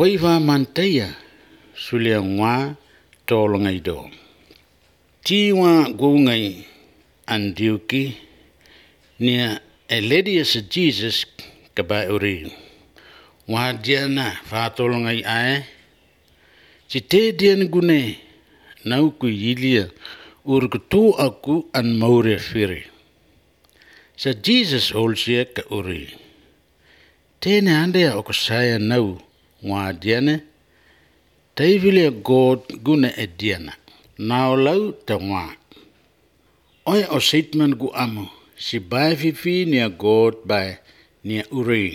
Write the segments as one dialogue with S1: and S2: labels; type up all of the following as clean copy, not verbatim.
S1: poiva manteia sulia ngwa tolongai do. Tiwa gungai andiuki nia eledias Jesus kaba uri. Wadiana fatolongai ae. Cite dian gune nau ku yilia urkutu aku an maure firi. Sa Jesus olsia ka uri. Tene ande ako saya nau wadiana. Taivilia God gune ediana. Nao lau ta ngwa. Oi o statement gu amo. Si bai fifi nia God bai nia uri.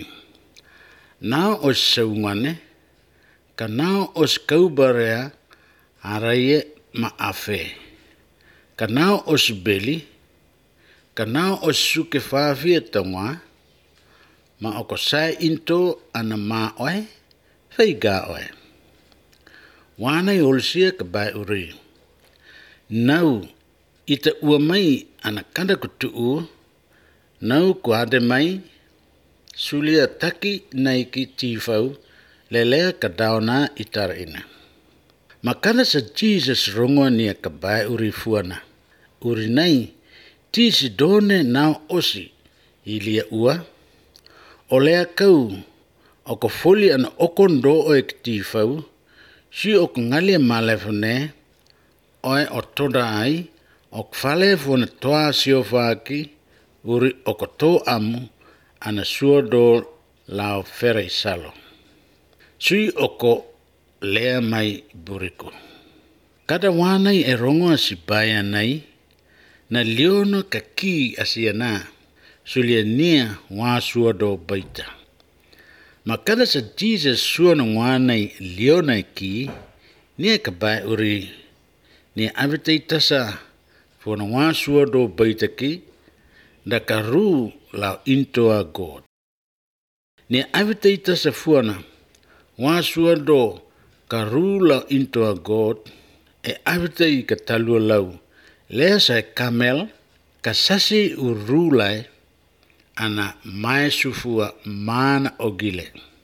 S1: Nao o saungane. Ka nao o skaubarea araie maafe. Ka nao o sibeli. Ka nao o suke fafia ta ngwa. Ma oko sai into ana ma oe. Faiga oe. Wana i olsia ka bai uri. Nau ita ua mai ana kanda kutuu. Nau kuade mai. Sulia taki naiki tifau. Lelea ka dauna itara ina. Makana sa Jesus rongo nia ka bai uri fuana. Uri nai. Tisi done nao osi. Ilia ua. Olea kau. Oko foli ana okondo o tifau. Si ok ngalia malefone. Oe o toda ai. Ok fale fona toa siofaki. Uri oko to amu. Ana suodo lao fere salo. Sui oko lea mai buriko. Kada wanai e rongo si baya nai. Na leono ka ki asiana. Sulia nia wa suodo baita. Makada sa Jesus suono wanai leona ki. Nia ka bai uri. Nia avitei tasa. Fona wa suodo baita ki. Da ka ru lao intoa God. Nia avitei tasa fuana. Wa suodo ka ru lao intoa God. E avitei ka talua lau. Lea sa kamel. Ka sasi urulai. Ana mai sufua mana ogile.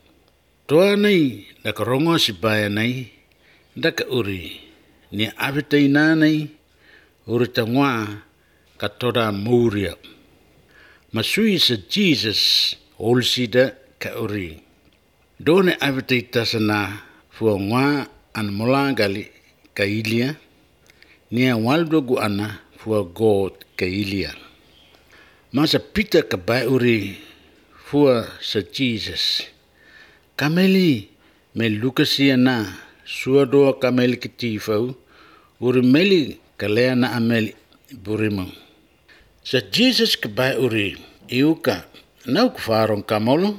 S1: Toa nei. Daka rongo si baya nei. Daka uri. Ni avitei na nei. Uri tangwa. Ka toda mauria. Masui sa Jesus. Olsida ka uri. Done avitei tasana. Fua ngwa an molangali ka ilia. Nia waldogu ana. Fua God ka ilia. Masa pita ka bai uri. Fua sa Jesus. Kameli me lukasia na. Suadoa kameli ki tifau. Uri meli ka lea na ameli burimu. Sa Jesus ka bai uri. Iuka. Nau kufarong kamolo.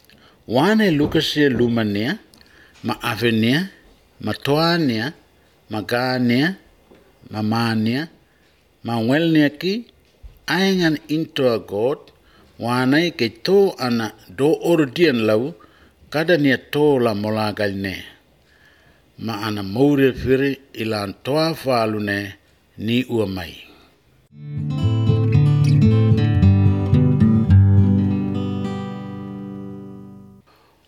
S1: Wane lukasia lumania. Ma avenia. Ma toania. Ma gania. Ma mania. Ma welnia ki. Aingan intoa God. Wanai ke to ana do ordian lau. Kada nia to la molagal ne. Ma ana maure firi ila antoa falu ne ni ua mai.